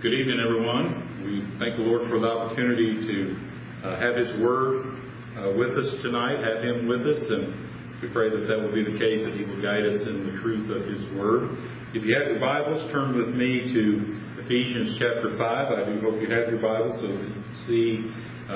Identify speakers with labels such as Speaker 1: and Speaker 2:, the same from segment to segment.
Speaker 1: Good evening, everyone. We thank the Lord for the opportunity to have His Word with us tonight, have Him with us, and we pray that that will be the case, that He will guide us in the truth of His Word. If you have your Bibles, turn with me to Ephesians chapter 5. I do hope you have your Bibles so that you can see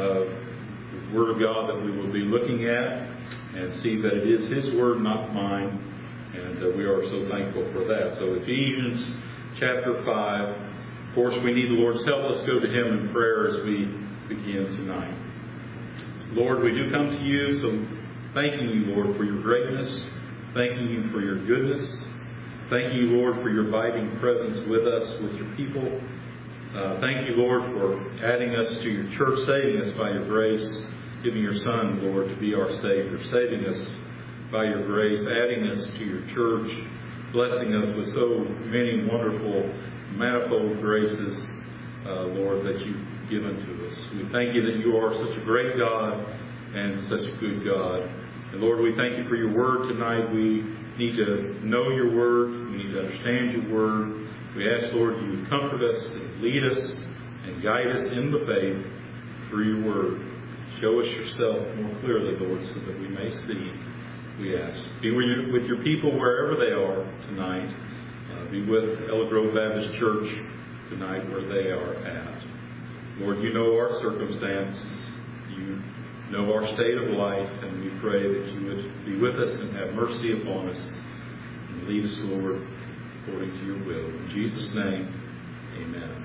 Speaker 1: the Word of God that we will be looking at and see that it is His Word, not mine, and we are so thankful for that. So Ephesians chapter 5. Of course, we need the Lord's help. Let's go to Him in prayer as we begin tonight. Lord, we do come to You, so thanking You, Lord, for Your greatness. Thanking You for Your goodness. Thanking You, Lord, for Your abiding presence with us, with Your people. Thank You, Lord, for adding us to Your church, saving us by Your grace, giving Your Son, Lord, to be our Savior, saving us by Your grace, adding us to Your church, blessing us with so many wonderful manifold graces, Lord, that You've given to us. We thank You that You are such a great God and such a good God. And Lord, we thank You for Your Word tonight. We need to know Your Word. We need to understand Your Word. We ask, Lord, You would comfort us and lead us and guide us in the faith through Your Word. Show us Yourself more clearly, Lord, so that we may see, we ask. Be with Your people wherever they are tonight. Be with Ella Grove Baptist Church tonight where they are at. Lord, You know our circumstances. You know our state of life, and we pray that You would be with us and have mercy upon us and lead us, Lord, according to Your will. In Jesus' name, amen.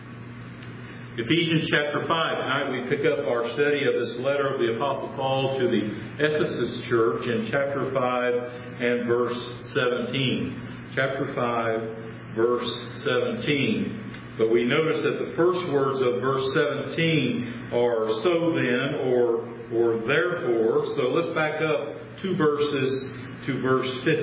Speaker 1: Ephesians chapter 5. Tonight we pick up our study of this letter of the Apostle Paul to the Ephesus church in chapter 5 and verse 17. Chapter 5, verse 17. But we notice that the first words of verse 17 are so then or therefore. So let's back up 2 verses to verse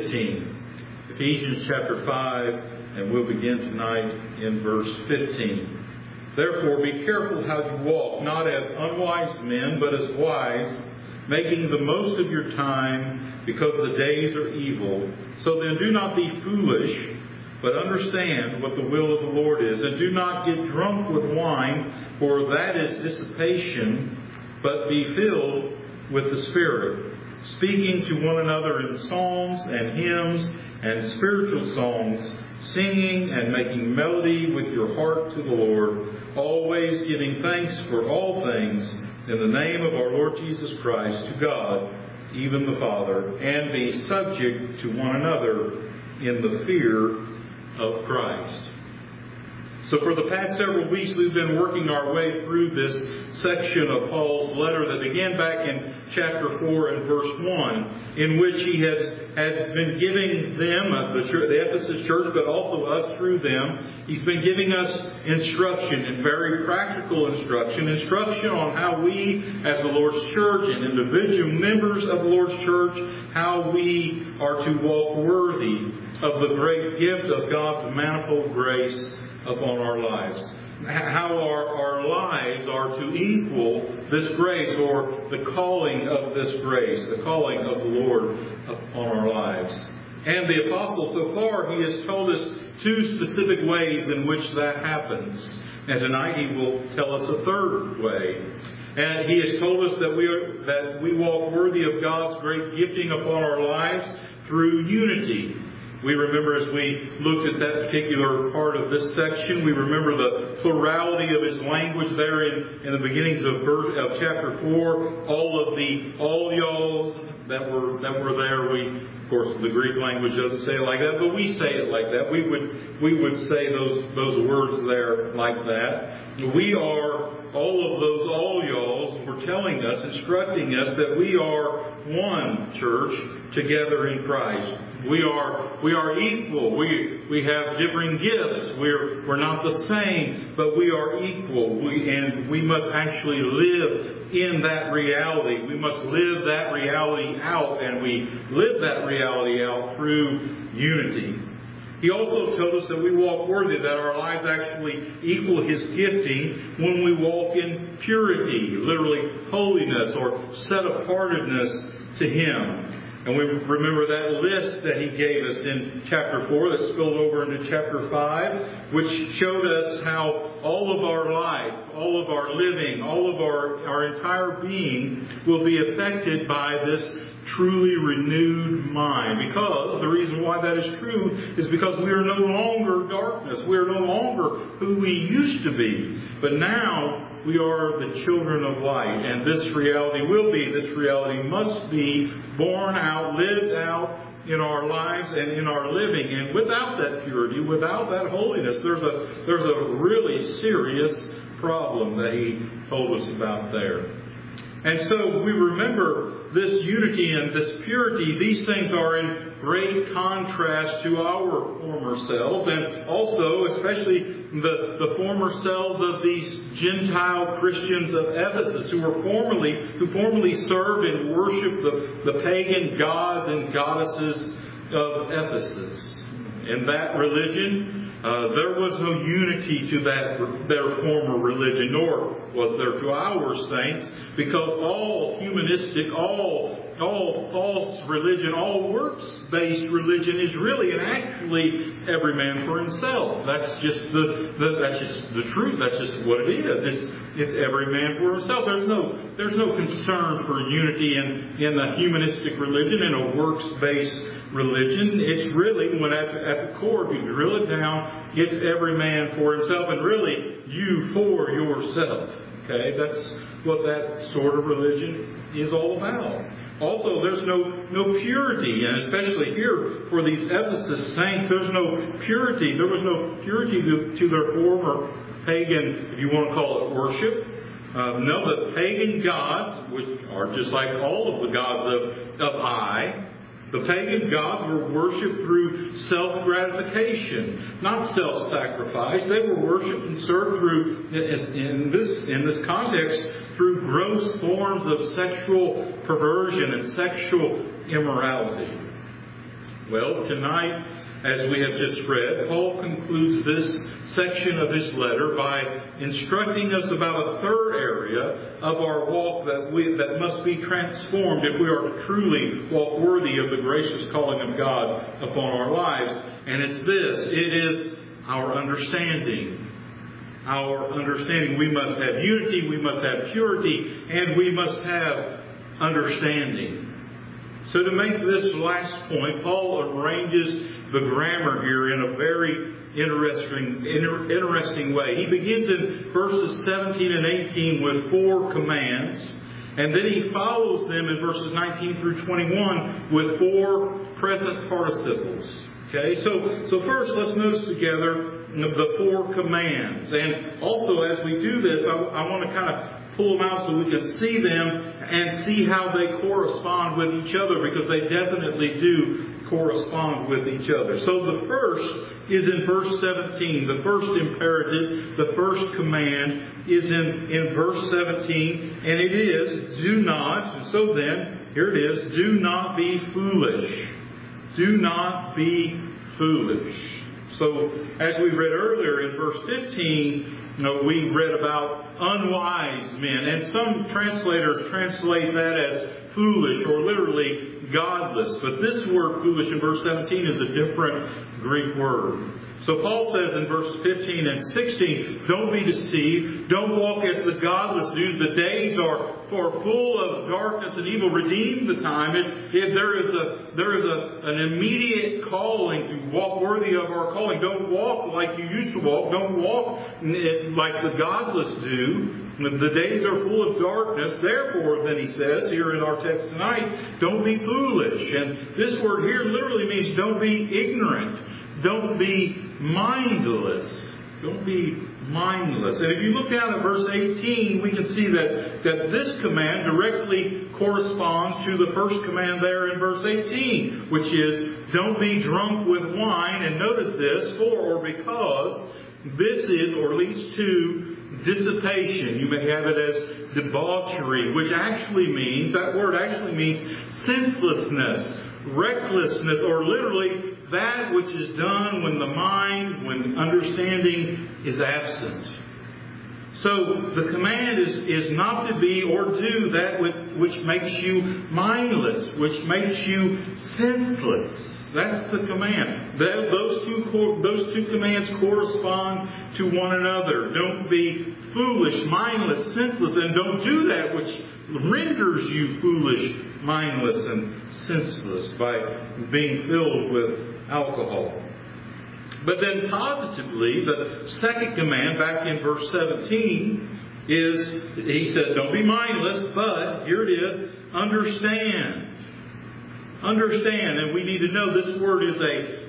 Speaker 1: 15. Ephesians chapter 5, and we'll begin tonight in verse 15. Therefore be careful how you walk, not as unwise men, but as wise, making the most of your time, because the days are evil. So then do not be foolish, but understand what the will of the Lord is. And do not get drunk with wine, for that is dissipation, but be filled with the Spirit, speaking to one another in psalms and hymns and spiritual songs, singing and making melody with your heart to the Lord, always giving thanks for all things in the name of our Lord Jesus Christ to God, even the Father, and be subject to one another in the fear of Christ. So for the past several weeks, we've been working our way through this section of Paul's letter that began back in chapter 4 and verse 1, in which he had been giving them, the Ephesus church, but also us through them, he's been giving us instruction, and very practical instruction on how we, as the Lord's church and individual members of the Lord's church, how we are to walk worthy of the great gift of God's manifold grace upon our lives. How our lives are to equal this grace, or the calling of this grace, the calling of the Lord upon our lives. And the Apostle, so far, he has told us 2 specific ways in which that happens. And tonight he will tell us a third way. And he has told us that we walk worthy of God's great gifting upon our lives through unity. We remember, as we looked at that particular part of this section, we remember the plurality of his language there in the beginnings of chapter 4. All y'alls that were there. Of course, the Greek language doesn't say it like that, but we say it like that. We would say those words there like that. We are all y'alls were telling us, instructing us that we are one church together in Christ. We are equal. We have differing gifts. We're not the same, but we are equal. And we must actually live in that reality. We must live that reality out, and we live that reality out through unity. He also told us that we walk worthy, that our lives actually equal His gifting when we walk in purity, literally holiness or set-apartedness to Him. And we remember that list that he gave us in chapter 4 that spilled over into chapter 5, which showed us how all of our life, all of our living, all of our entire being will be affected by this truly renewed mind. Because the reason why that is true is because we are no longer darkness. We are no longer who we used to be. But now we are the children of light. And this reality must be born out, lived out in our lives and in our living. And without that purity, without that holiness, there's a really serious problem that he told us about there. And so we remember this unity and this purity. These things are in great contrast to our former selves, and also especially the former selves of these Gentile Christians of Ephesus who formerly served and worshiped the pagan gods and goddesses of Ephesus. In that religion, there was no unity to their former religion, nor was there to our saints, because all humanistic, all false religion, all works-based religion is really and actually every man for himself. That's just the truth. That's just what it is. It's every man for himself. There's no concern for unity in the humanistic religion, in a works-based religion. It's really, when at the core, if you drill it down, it's every man for himself, and really you for yourself. Okay, that's what that sort of religion is all about. Also, there's no purity, and especially here for these Ephesus saints, there's no purity. There was no purity to their former pagan, if you want to call it, worship. The pagan gods, which are just like all of the gods of the pagan gods were worshipped through self-gratification, not self-sacrifice. They were worshipped and served through, in this context, through gross forms of sexual perversion and sexual immorality. Well, tonight, as we have just read, Paul concludes this section of his letter by instructing us about a third area of our walk that must be transformed if we are to truly walk worthy of the gracious calling of God upon our lives. And it's this. It is our understanding. Our understanding. We must have unity, we must have purity, and we must have understanding. So to make this last point, Paul arranges the grammar here in a very interesting way. He begins in verses 17 and 18 with 4 commands, and then he follows them in verses 19 through 21 with 4 present participles. Okay, so first let's notice together the 4 commands. And also as we do this, I want to kind of pull them out so we can see them and see how they correspond with each other, because they definitely do correspond with each other. So the first is in verse 17. The first imperative, the first command is in verse 17, and it is, do not, and so then, here it is, do not be foolish. Do not be foolish. So, as we read earlier in verse 15, we read about unwise men, and some translators translate that as foolish or literally godless. But this word foolish in verse 17 is a different Greek word. So Paul says in verses 15 and 16, don't be deceived. Don't walk as the godless do. The days are full of darkness and evil. Redeem the time. There is an immediate calling to walk worthy of our calling. Don't walk like you used to walk. Don't walk like the godless do. The days are full of darkness. Therefore, then he says here in our text tonight, don't be foolish. And this word here literally means don't be ignorant. Don't be mindless. Don't be mindless. And if you look down at verse 18, we can see that this command directly corresponds to the first command there in verse 18, which is, don't be drunk with wine. And notice this, for or because this is or leads to dissipation. You may have it as debauchery, which actually means, that word actually means senselessness, recklessness, or literally that which is done when the mind, when understanding is absent. So the command is not to be or do that which makes you mindless, which makes you senseless. That's the command. Those two commands correspond to one another. Don't be foolish, mindless, senseless, and don't do that which renders you foolish, mindless, and senseless by being filled with alcohol. But then positively, the second command back in verse 17 is, he says, don't be mindless, but here it is, understand. Understand, and we need to know this word is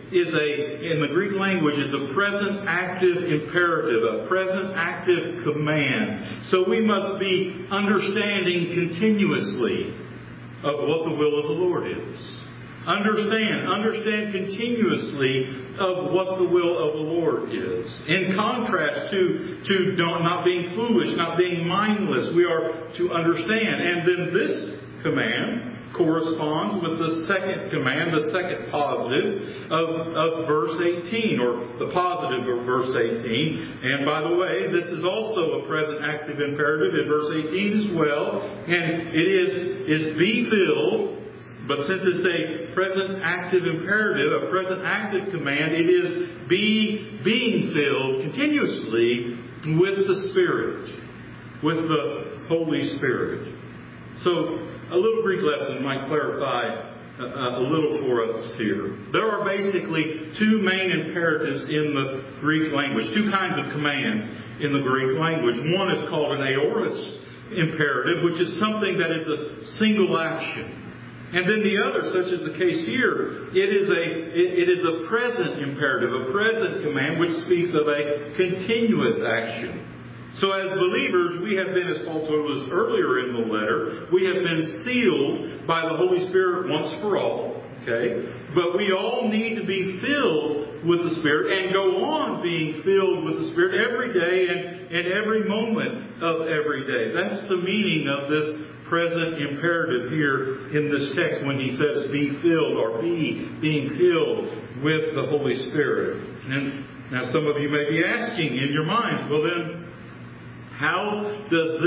Speaker 1: in the Greek language, is a present active imperative, a present active command. So we must be understanding continuously of what the will of the Lord is. Understand continuously of what the will of the Lord is. In contrast to not being foolish, not being mindless, we are to understand. And then this command corresponds with the second command, the second positive of verse 18, or the positive of verse 18. And by the way, this is also a present active imperative in verse 18 as well. And it is be filled. But since it's a present active imperative, a present active command, it is being filled continuously with the Spirit, with the Holy Spirit. So a little Greek lesson might clarify a little for us here. There are basically two main imperatives in the Greek language, two kinds of commands in the Greek language. One is called an aorist imperative, which is something that is a single action. And then the other, such as the case here, it is a present imperative, a present command, which speaks of a continuous action. So as believers, we have been, as Paul told us earlier in the letter, we have been sealed by the Holy Spirit once for all. Okay? But we all need to be filled with the Spirit and go on being filled with the Spirit every day and every moment of every day. That's the meaning of this present imperative here in this text when he says be filled, or being filled with the Holy Spirit. And now some of you may be asking in your minds, well then, how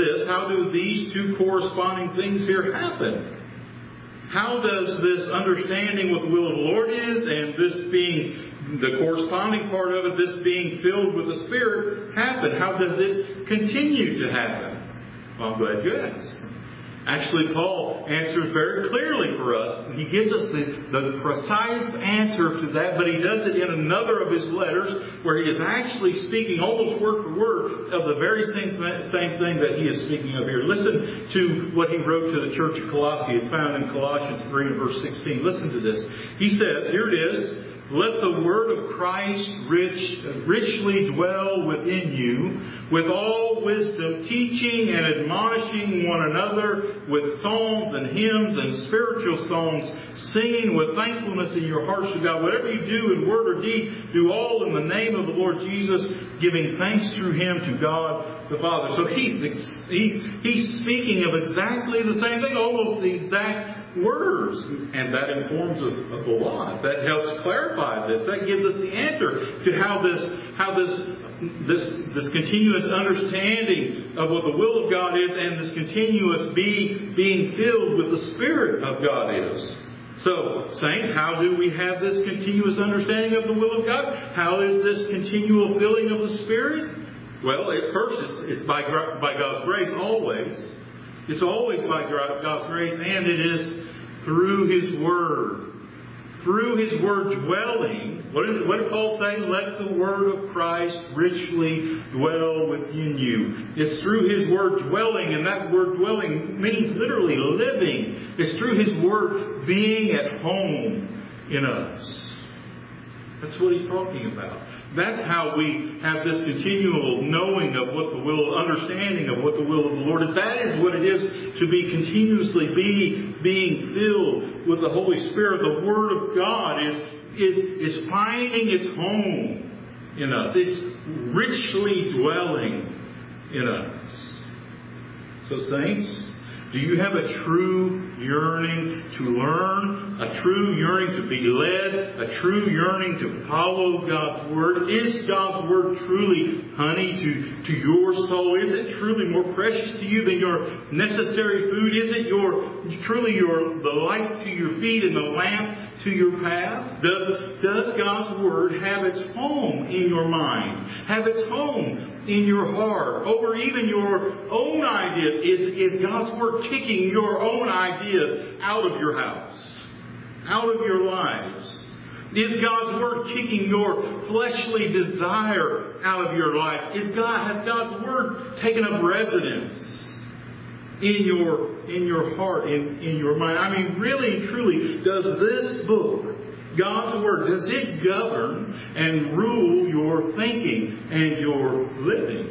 Speaker 1: do these two corresponding things here happen? How does this understanding what the will of the Lord is, and this being the corresponding part of it, this being filled with the Spirit, happen? How does it continue to happen? Well, I'm glad you asked. Actually, Paul answers very clearly for us. He gives us the precise answer to that, but he does it in another of his letters where he is actually speaking almost word for word of the very same thing that he is speaking of here. Listen to what he wrote to the church of Colossae. It's found in Colossians 3 and verse 16. Listen to this. He says, here it is, let the word of Christ richly dwell within you, with all wisdom, teaching and admonishing one another with psalms and hymns and spiritual songs, singing with thankfulness in your hearts to God. Whatever you do in word or deed, do all in the name of the Lord Jesus, giving thanks through Him to God the Father. So he's speaking of exactly the same thing, almost the exact words, and that informs us of a lot. That helps clarify this. That gives us the answer to how this continuous understanding of what the will of God is, and this continuous being filled with the Spirit of God is. So, saints, how do we have this continuous understanding of the will of God? How is this continual filling of the Spirit? Well, at first it's by God's grace always. It's always by God's grace, and it is through His Word. Through His Word dwelling. What did Paul say? Let the Word of Christ richly dwell within you. It's through His Word dwelling, and that word dwelling means literally living. It's through His Word being at home in us. That's what he's talking about. That's how we have this continual knowing of what the will, understanding of what the will of the Lord is. That is what it is to be continuously being filled with the Holy Spirit. The Word of God is finding its home in us. It's richly dwelling in us. So, saints, Do you have a true yearning to learn? A true yearning to be led? A true yearning to follow God's Word? Is God's Word truly honey to your soul? Is it truly more precious to you than your necessary food? Is it truly the light to your feet and the lamp to your path? Does God's Word have its home in your mind? Have its home in your heart? Over even your own ideas? Is God's Word kicking your own ideas out of your house? Out of your lives? Is God's Word kicking your fleshly desire out of your life? Has God's Word taken up residence in your heart, in your mind? I mean, really and truly, does this book, God's Word, does it govern and rule your thinking and your living?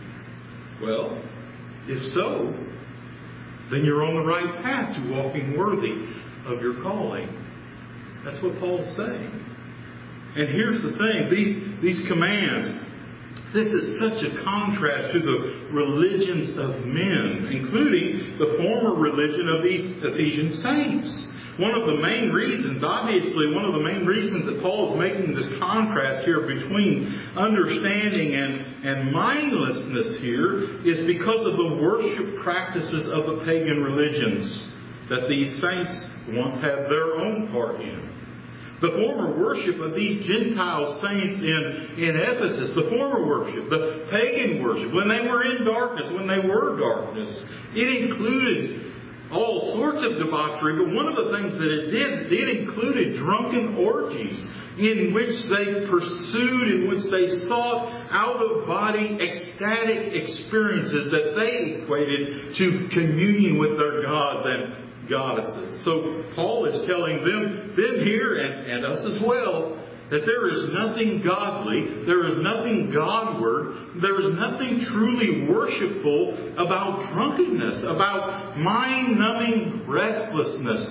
Speaker 1: Well, if so, then you're on the right path to walking worthy of your calling. That's what Paul's saying. And here's the thing, these commands, this is such a contrast to the religions of men, including the former religion of these Ephesian saints. One of the main reasons that Paul is making this contrast here between understanding and mindlessness here is because of the worship practices of the pagan religions that these saints once had their own part in. The former worship of these Gentile saints in Ephesus, the former worship, the pagan worship, when they were in darkness, when they were darkness, it included all sorts of debauchery, but one of the things that it included drunken orgies in which they pursued, in which they sought out-of-body ecstatic experiences that they equated to communion with their gods and goddesses. So Paul is telling them here and us as well, that there is nothing godly, there is nothing Godward, there is nothing truly worshipful about drunkenness, about mind-numbing recklessness,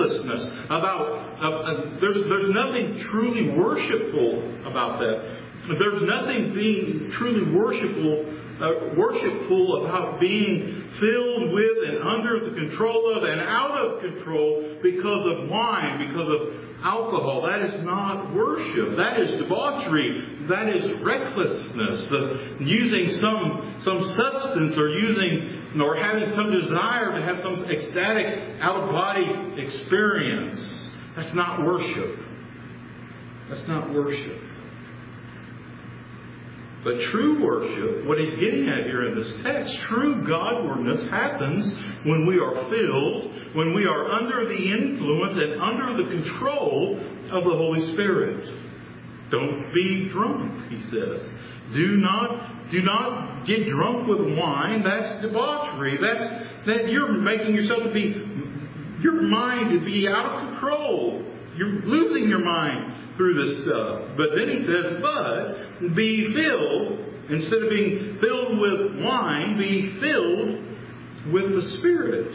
Speaker 1: there's nothing truly worshipful about that. There's nothing being truly worshipful about being filled with and under the control of and out of control because of wine, because of alcohol. That is not worship. That is debauchery. That is recklessness. Using some substance or having some desire to have some ecstatic out-of-body experience. That's not worship. That's not worship. But true worship, what he's getting at here in this text, true Godwardness happens when we are filled, when we are under the influence and under the control of the Holy Spirit. Don't be drunk, he says. Do not get drunk with wine. That's debauchery. That you're making yourself your mind to be out of control. You're losing your mind through this stuff. But then he says, but be filled, instead of being filled with wine, be filled with the Spirit.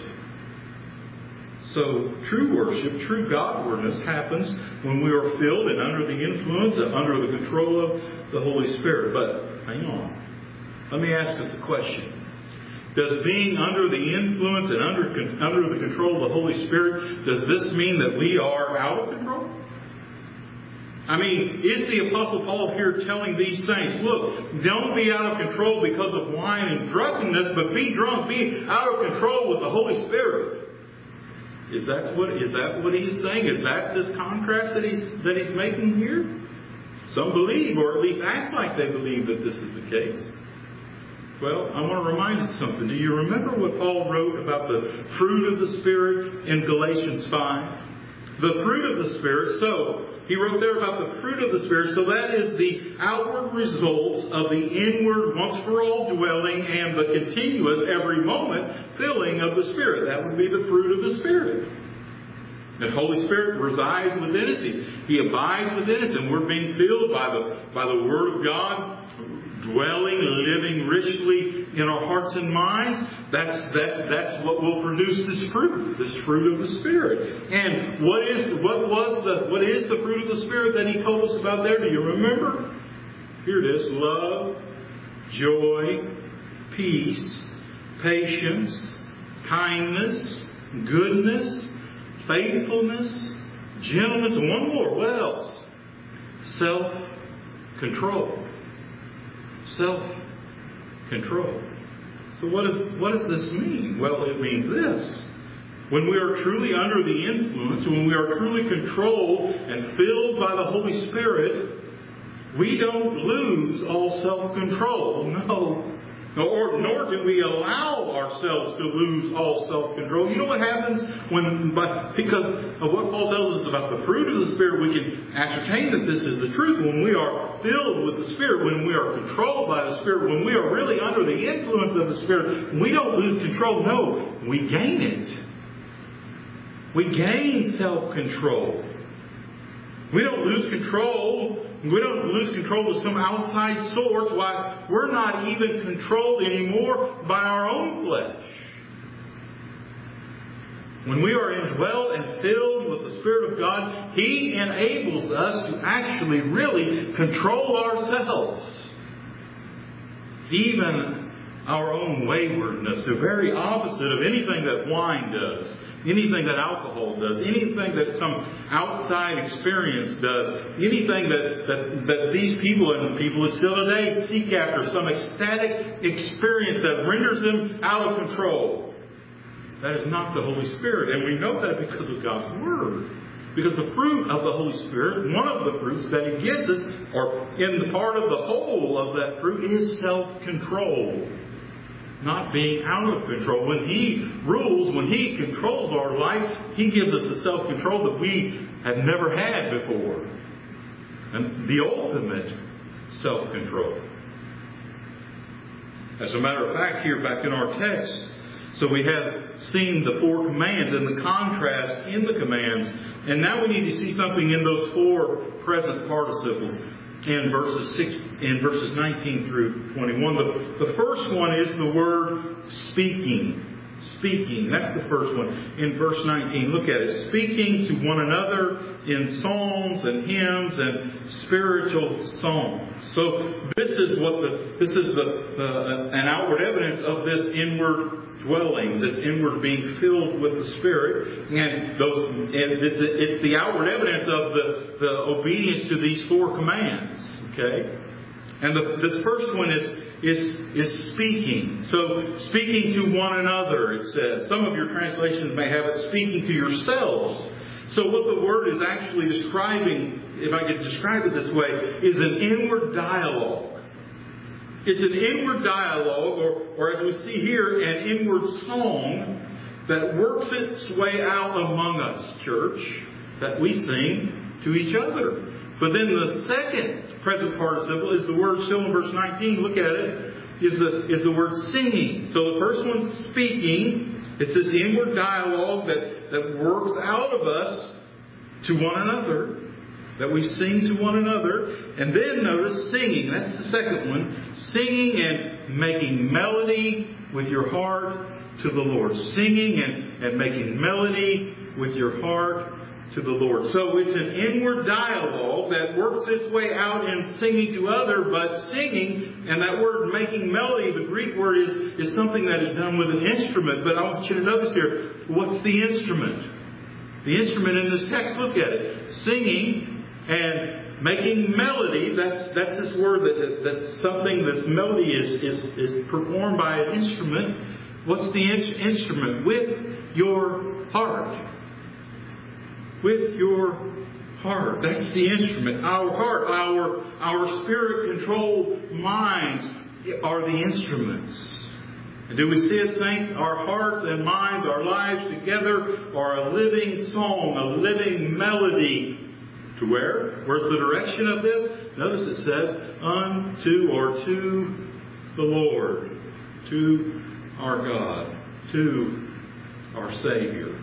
Speaker 1: So true worship, true Godwardness happens when we are filled and under the influence and under the control of the Holy Spirit. But hang on. Let me ask us a question. Does being under the influence and under the control of the Holy Spirit, does this mean that we are out of control? I mean, is the Apostle Paul here telling these saints, look, don't be out of control because of wine and drunkenness, but be drunk, be out of control with the Holy Spirit? Is that what he's saying? Is that this contrast that he's making here? Some believe, or at least act like they believe that this is the case. Well, I want to remind you something. Do you remember what Paul wrote about the fruit of the Spirit in Galatians 5? The fruit of the Spirit. So, he wrote there about the fruit of the Spirit. So that is the outward results of the inward, once-for-all dwelling and the continuous, every moment, filling of the Spirit. That would be the fruit of the Spirit. The Holy Spirit resides within us. He abides within us, and we're being filled by the Word of God, dwelling, living richly in our hearts and minds. That's what will produce this fruit of the Spirit. And what is the fruit of the Spirit that he told us about there? Do you remember? Here it is: love, joy, peace, patience, kindness, goodness, faithfulness, gentleness, and one more. What else? Self-control. Self-control. So what does this mean? Well, it means this. When we are truly under the influence, when we are truly controlled and filled by the Holy Spirit, we don't lose all self-control. No. Nor do we allow ourselves to lose all self-control. You know what happens because of what Paul tells us about the fruit of the Spirit, we can ascertain that this is the truth. When we are filled with the Spirit, when we are controlled by the Spirit, when we are really under the influence of the Spirit, we don't lose control. No, we gain it. We gain self-control. We don't lose control. We don't lose control of some outside source. Why? We're not even controlled anymore by our own flesh. When we are indwelt and filled with the Spirit of God, He enables us to actually really control ourselves. Even our own waywardness, the very opposite of anything that wine does, anything that alcohol does, anything that some outside experience does, anything that these people and people still today seek after, some ecstatic experience that renders them out of control. That is not the Holy Spirit. And we know that because of God's Word. Because the fruit of the Holy Spirit, one of the fruits that He gives us, or in the part of the whole of that fruit, is self-control. Not being out of control. When He rules, when He controls our life, He gives us the self-control that we have never had before. And the ultimate self-control. As a matter of fact, here back in our text, so we have seen the 4 commands and the contrast in the commands. And now we need to see something in those 4 present participles. In verses 19 through 21. The first one is the word speaking. Speaking. That's the first one. In verse 19, look at it. Speaking to one another in psalms and hymns and spiritual songs. So this is an outward evidence of this inward dwelling, this inward being filled with the Spirit, and it's the outward evidence of the obedience to these 4 commands. Okay, and this first one is speaking. So speaking to one another, it says. Some of your translations may have it speaking to yourselves. So what the word is actually describing, if I could describe it this way, is an inward dialogue. It's an inward dialogue, or as we see here, an inward song that works its way out among us, church, that we sing to each other. But then the second present participle is the word still in verse 19. Look at it. Is the word singing. So the first one's speaking. It's this inward dialogue that works out of us to one another. That we sing to one another. And then notice singing. That's the second one. Singing and making melody with your heart to the Lord. Singing and making melody with your heart to the Lord. So it's an inward dialogue that works its way out in singing to other, but singing, and that word making melody, the Greek word is something that is done with an instrument. But I want you to notice here, what's the instrument? The instrument in this text, look at it. Singing and making melody, that's this word that's something, this melody is performed by an instrument. What's the instrument? With your heart. With your heart. That's the instrument. Our heart, our spirit-controlled minds are the instruments. And do we see it, saints? Our hearts and minds, our lives together are a living song, a living melody. To where? Where's the direction of this? Notice it says, unto or to the Lord, to our God, to our Savior.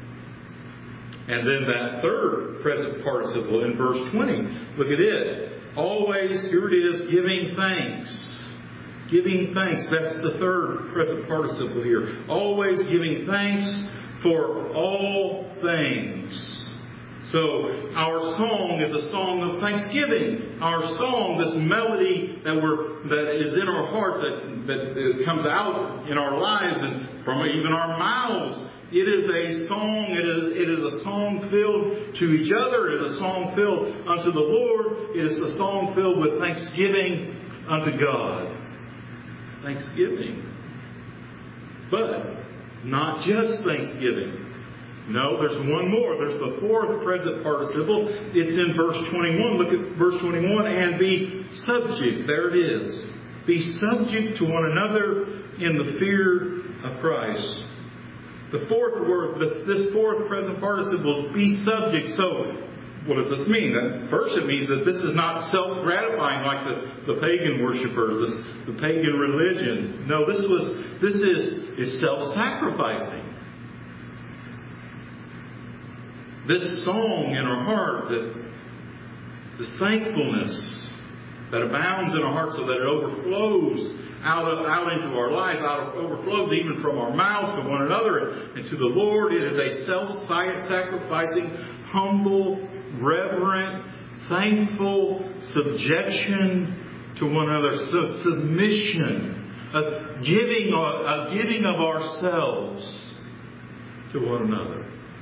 Speaker 1: And then that third present participle in verse 20. Look at it. Always, here it is, giving thanks. Giving thanks. That's the third present participle here. Always giving thanks for all things. So our song is a song of thanksgiving. Our song, this melody that is in our hearts, that comes out in our lives and from even our mouths. It is a song. It is a song filled to each other. It is a song filled unto the Lord. It is a song filled with thanksgiving unto God. Thanksgiving. But not just thanksgiving. No, there's one more. There's the fourth present participle. It's in verse 21. Look at verse 21. And be subject. There it is. Be subject to one another in the fear of Christ. The fourth word, this fourth present participle is be subject. So, what does this mean? First, it means that this is not self-gratifying like the pagan worshipers, the pagan religion. No, this is self-sacrificing. This song in our heart, this thankfulness that abounds in our heart so that it overflows out into our lives, overflows even from our mouths to one another and to the Lord. It is a self-sacrificing, humble, reverent, thankful subjection to one another. So submission, a giving of ourselves to one another.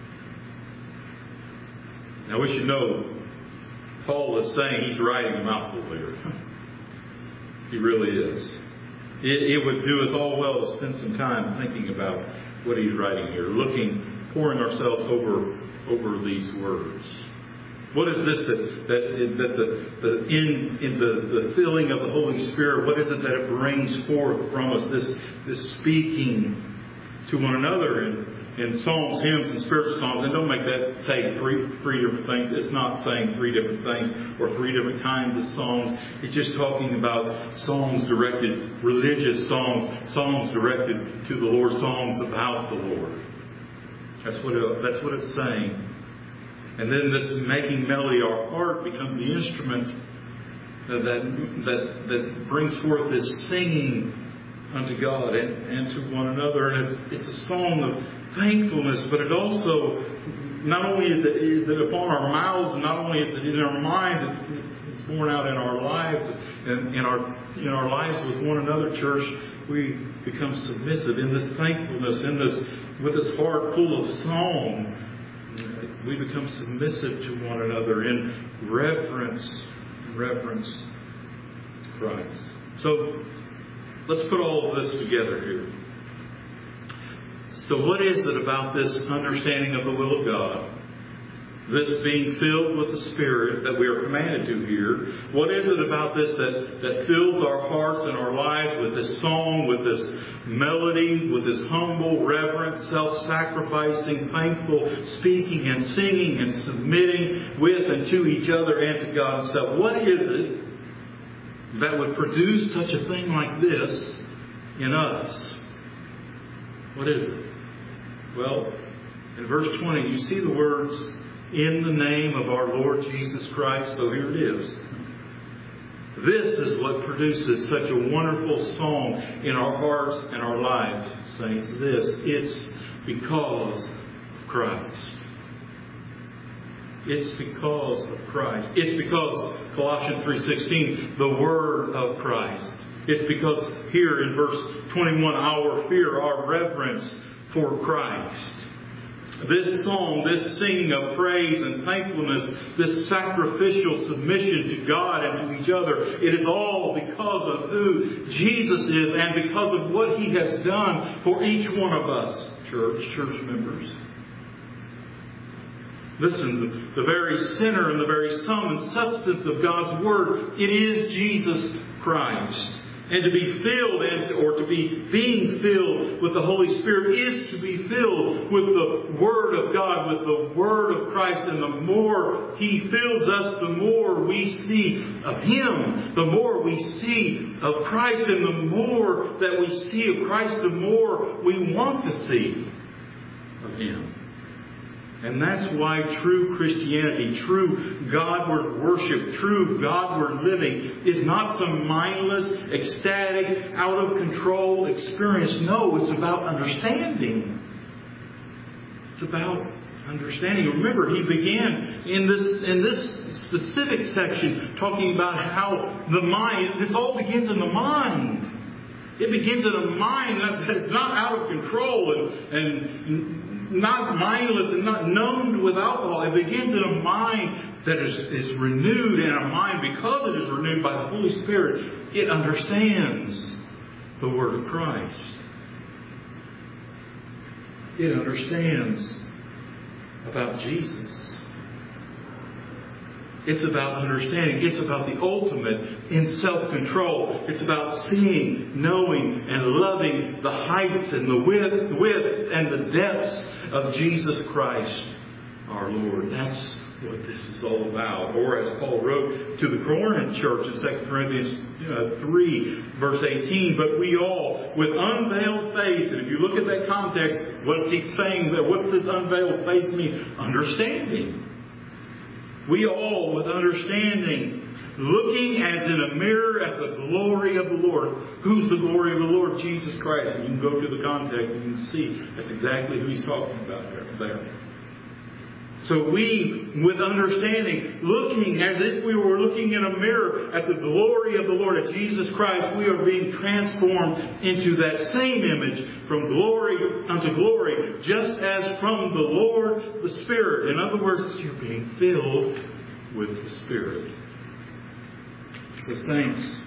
Speaker 1: Now we should know, Paul is saying he's writing a mouthful here. He really is. It would do us all well to spend some time thinking about what he's writing here, pouring ourselves over these words. What is this that in the filling of the Holy Spirit, what is it that it brings forth from us? This speaking to one another in psalms, hymns, and spiritual songs. And don't make that say three different things. It's not saying three different things or three different kinds of songs. It's just talking about songs directed, religious songs directed to the Lord, songs about the Lord. That's what it's saying. And then this making melody, our heart becomes the instrument that brings forth this singing unto God and to one another. And it's a song of thankfulness, but it also, not only is it upon our mouths, and not only is it in our mind, it's born out in our lives, and in our lives with one another, church. We become submissive in this thankfulness, with this heart full of song. We become submissive to one another in reverence to Christ. So let's put all of this together here. So what is it about this understanding of the will of God, this being filled with the Spirit that we are commanded to here? What is it about this that fills our hearts and our lives with this song, with this melody, with this humble, reverent, self-sacrificing, thankful speaking and singing and submitting with and to each other and to God Himself? What is it that would produce such a thing like this in us? What is it? Well, in verse 20, you see the words, in the name of our Lord Jesus Christ. So here it is. This is what produces such a wonderful song in our hearts and our lives, saints. It's because of Christ. It's because of Christ. It's because, Colossians 3:16, the Word of Christ. It's because here in verse 21, our fear, our reverence for Christ. This song, this singing of praise and thankfulness, this sacrificial submission to God and to each other, it is all because of who Jesus is and because of what He has done for each one of us, church members. Listen, the very center and the very sum and substance of God's Word, it is Jesus Christ. And to be filled, or to be being filled with the Holy Spirit, is to be filled with the Word of God, with the Word of Christ. And the more He fills us, the more we see of Him, the more we see of Christ. And the more that we see of Christ, the more we want to see of Him. And that's why true Christianity, true Godward worship, true Godward living is not some mindless, ecstatic, out of control experience. No, it's about understanding. It's about understanding. Remember, he began in this specific section talking about how the mind, this all begins in the mind. It begins in a mind that's not out of control and not mindless and not numbed with alcohol. It begins in a mind that is renewed, and a mind, because it is renewed by the Holy Spirit, it understands the Word of Christ. It understands about Jesus. It's about understanding. It's about the ultimate in self-control. It's about seeing, knowing, and loving the heights and the width and the depths of Jesus Christ, our Lord. That's what this is all about. Or as Paul wrote to the Corinth church in 2 Corinthians 3, verse 18, but we all, with unveiled face, and if you look at that context, what's he saying there? What's this unveiled face mean? Understanding. We all, with understanding, looking as in a mirror at the glory of the Lord. Who's the glory of the Lord? Jesus Christ. And you can go to the context and you can see that's exactly who he's talking about there. So we, with understanding, looking as if we were looking in a mirror at the glory of the Lord, at Jesus Christ, we are being transformed into that same image from glory unto glory, just as from the Lord the Spirit. In other words, you're being filled with the Spirit. So saints,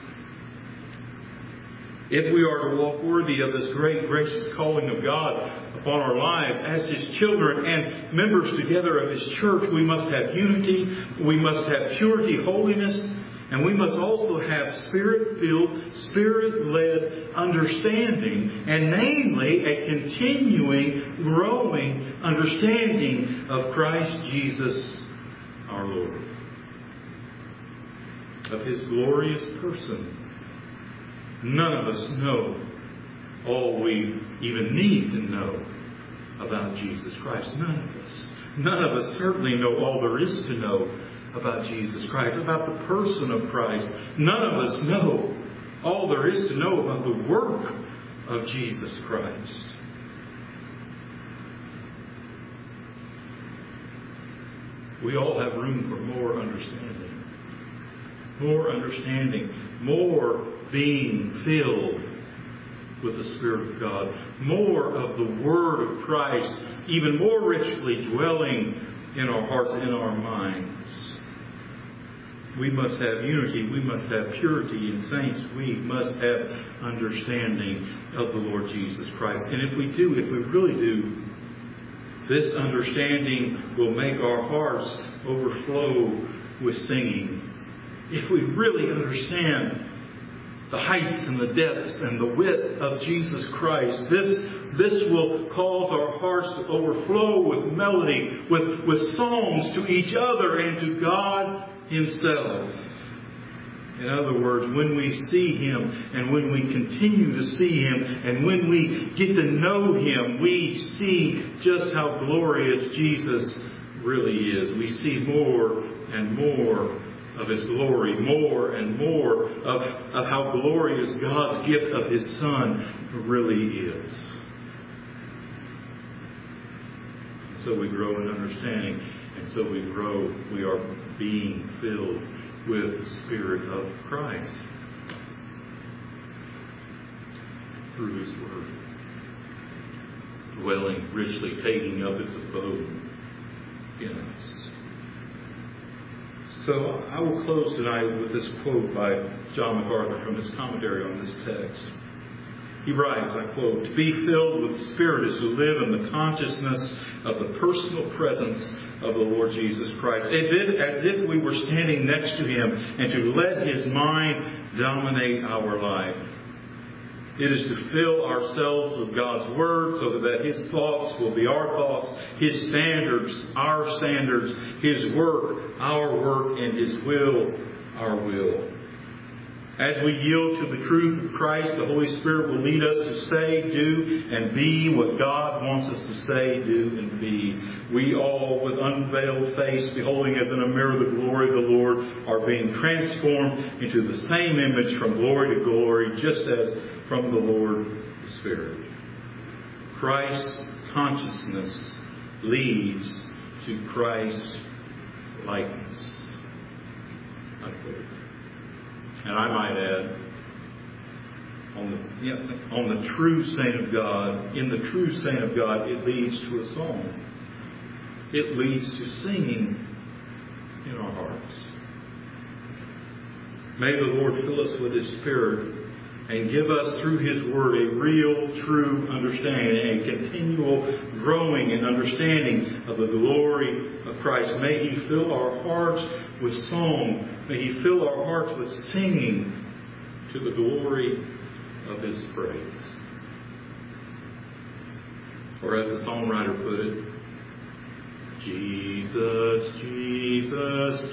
Speaker 1: if we are to walk worthy of this great gracious calling of God upon our lives as His children and members together of His church, we must have unity, we must have purity, holiness, and we must also have Spirit-filled, Spirit-led understanding, and namely a continuing, growing understanding of Christ Jesus our Lord, of His glorious person. None of us know all we even need to know about Jesus Christ. None of us. None of us certainly know all there is to know about Jesus Christ, about the person of Christ. None of us know all there is to know about the work of Jesus Christ. We all have room for more understanding. More understanding. More being filled with the Spirit of God. More of the Word of Christ, even more richly dwelling in our hearts and in our minds. We must have unity. We must have purity. And saints, we must have understanding of the Lord Jesus Christ. And if we do, if we really do, this understanding will make our hearts overflow with singing. If we really understand the heights and the depths and the width of Jesus Christ, this will cause our hearts to overflow with melody, with songs to each other and to God Himself. In other words, when we see Him and when we continue to see Him and when we get to know Him, we see just how glorious Jesus really is. We see more and more of His glory, more and more of how glorious God's gift of His Son really is. So we grow in understanding, and so we grow, we are being filled with the Spirit of Christ through His Word, dwelling richly, taking up its abode in us. So I will close tonight with this quote by John MacArthur from his commentary on this text. He writes, I quote, "To be filled with the Spirit is to live in the consciousness of the personal presence of the Lord Jesus Christ, as if we were standing next to Him, and to let His mind dominate our life. It is to fill ourselves with God's Word so that His thoughts will be our thoughts, His standards, our standards, His work, our work, and His will, our will. As we yield to the truth of Christ, the Holy Spirit will lead us to say, do, and be what God wants us to say, do, and be. We all, with unveiled face, beholding as in a mirror the glory of the Lord, are being transformed into the same image from glory to glory, just as from the Lord the Spirit. Christ's consciousness leads to Christ's likeness. Unquote. And I might add, on the true saint of God, in the true saint of God, it leads to a song. It leads to singing in our hearts. May the Lord fill us with His Spirit and give us through His Word a real, true understanding, a continual growing and understanding of the glory of Christ. May He fill our hearts with song. May He fill our hearts with singing to the glory of His praise. Or as the songwriter put it, Jesus, Jesus,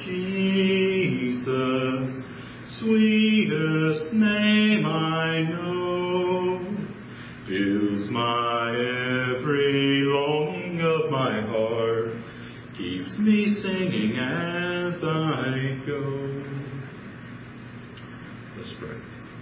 Speaker 1: Jesus, sweetest name I know, fills my every longing of my heart, keeps me singing as I go. Let's pray.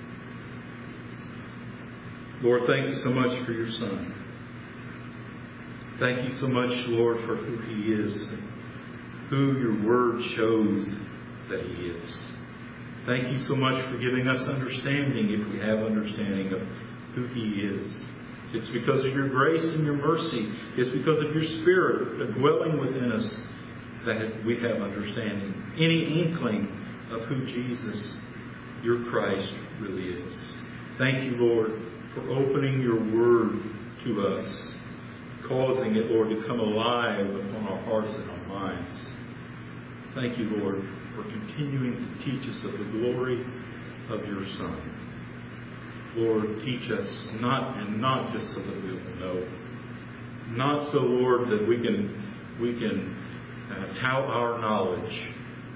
Speaker 1: Lord, thank you so much for your Son. Thank you so much, Lord, for who He is, who your Word shows that He is. Thank you so much for giving us understanding, if we have understanding, of who He is. It's because of your grace and your mercy. It's because of your Spirit dwelling within us that we have understanding. Any inkling of who Jesus, your Christ, really is. Thank you, Lord, for opening your Word to us, causing it, Lord, to come alive upon our hearts and our minds. Thank you, Lord, for continuing to teach us of the glory of your Son. Lord, teach us not just so that we will know, not so, Lord, that we can tout our knowledge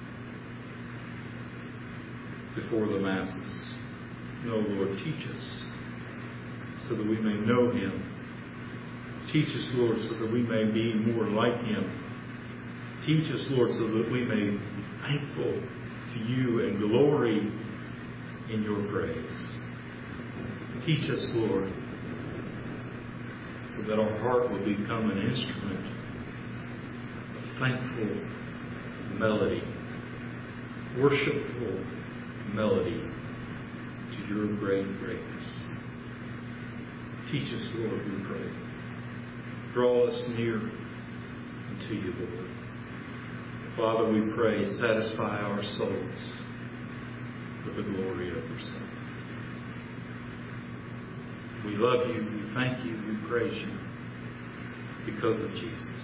Speaker 1: before the masses. No, Lord, teach us so that we may know Him. Teach us, Lord, so that we may be more like Him. Teach us, Lord, so that we may be thankful to you and glory in your praise. Teach us, Lord, so that our heart will become an instrument of thankful melody, worshipful melody to your great greatness. Teach us, Lord, we pray. Draw us near unto you, Lord. Father, we pray, satisfy our souls with the glory of your Son. We love you, we thank you, we praise you because of Jesus.